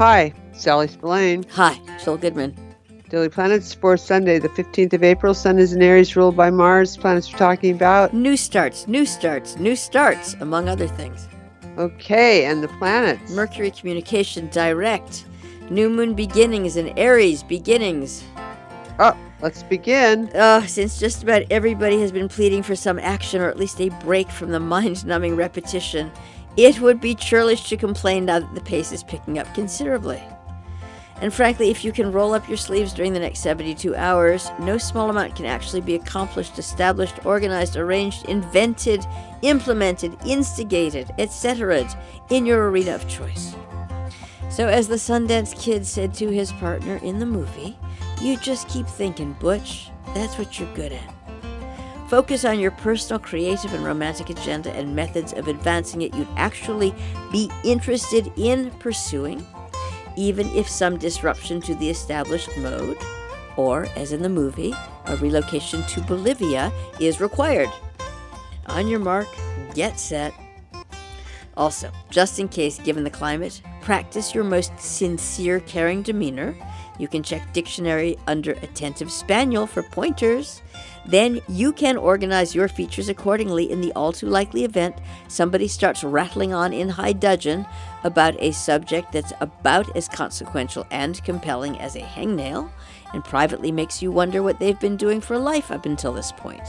Hi, Sally Spillane. Hi, Jill Goodman. Daily Planets for Sunday, the 15th of April. Sun is in Aries, ruled by Mars. Planets we're talking about. New starts, among other things. Okay, and the planets. Mercury communication direct. New moon beginnings in Aries beginnings. Oh, let's begin. Since just about everybody has been pleading for some action or at least a break from the mind-numbing repetition, it would be churlish to complain now that the pace is picking up considerably. And frankly, if you can roll up your sleeves during the next 72 hours, no small amount can actually be accomplished, established, organized, arranged, invented, implemented, instigated, etc. in your arena of choice. So as the Sundance Kid said to his partner in the movie, you just keep thinking, Butch, that's what you're good at. Focus on your personal, creative, and romantic agenda and methods of advancing it you'd actually be interested in pursuing, even if some disruption to the established mode, or, as in the movie, a relocation to Bolivia is required. On your mark, get set. Also, just in case, given the climate, practice your most sincere, caring demeanor. You can check dictionary under attentive spaniel for pointers. Then you can organize your features accordingly in the all-too-likely event somebody starts rattling on in high dudgeon about a subject that's about as consequential and compelling as a hangnail, and privately makes you wonder what they've been doing for life up until this point.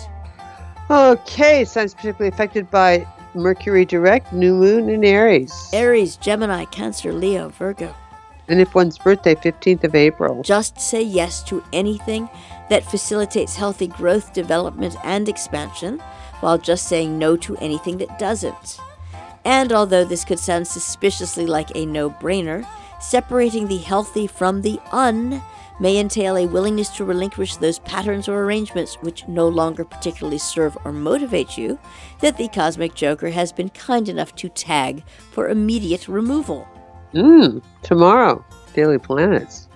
Okay, sun's particularly affected by Mercury direct, new moon in Aries. Aries, Gemini, Cancer, Leo, Virgo. And if one's birthday, 15th of April. Just say yes to anything that facilitates healthy growth, development, and expansion, while just saying no to anything that doesn't. And although this could sound suspiciously like a no-brainer, separating the healthy from the may entail a willingness to relinquish those patterns or arrangements which no longer particularly serve or motivate you, that the Cosmic Joker has been kind enough to tag for immediate removal. Tomorrow, Daily Planets.